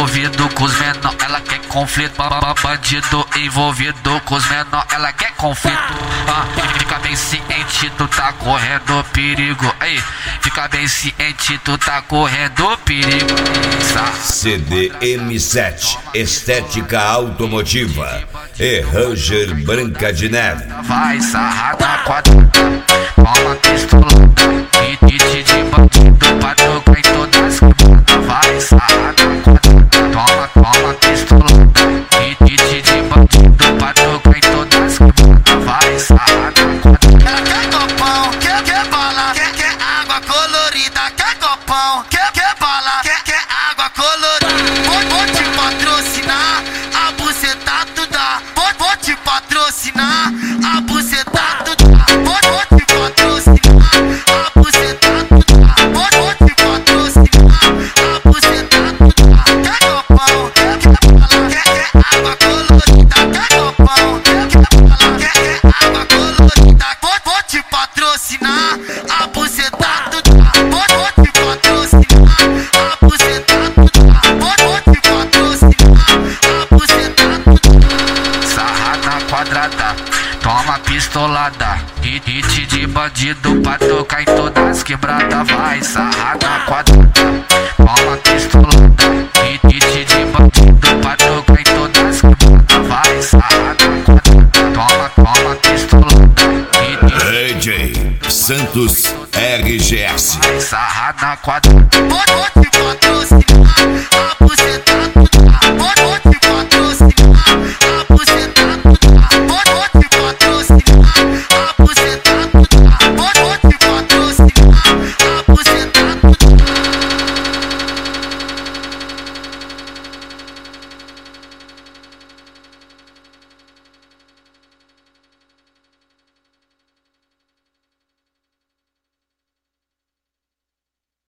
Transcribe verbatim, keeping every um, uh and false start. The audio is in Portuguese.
envolvido com os menor, ela quer conflito. Bandido envolvido com os menor, ela quer conflito. Ah, fica bem ciente, tu tá correndo perigo. Aí, fica bem ciente, tu tá correndo perigo. C D M sete, estética automotiva e Ranger Branca de Neve. Vai sarrar na quadra, toma pistola e hit de bandido pra trocar em todas as quebradas. Vai sarrar na quadra, toma, toma pistola e hit de bandido pra trocar em todas as quebradas. Vai sarrar na quadra. Ela quer copão, quer, quer bala, quer, quer água colorida, quer copão, quer, quer bala, quer, quer água colorida. Vou, vou te patrocinar, a buceta tu dá. Vou, vou te patrocinar, a buceta tu dá. Vou, vou te patrocinar, a buceta tu dá. Vou, vou te patrocinar, a buceta tu dá. Quer copão, quer, quer bala, quer, quer água colorida, quer copão, quer, quer bala, quer, quer água colorida. Vou, vou te patrocinar, a buceta tu dá. Vou, vou te patrocinar, a buceta tu dá. Vou, vou te patrocinar, a buceta tu dá. Sarra na quadrada, toma pistolada e hit de bandido pra tocar em todas as quebradas. Vai sarrar na quadrada, toma pistolada e hit de bandido pra tocar em todas as quebradas. Vai sarrar na quadrada, toma, toma pistolada e hit. D J Santos R G S. Vai sarrar na quadrada. Vou, vou te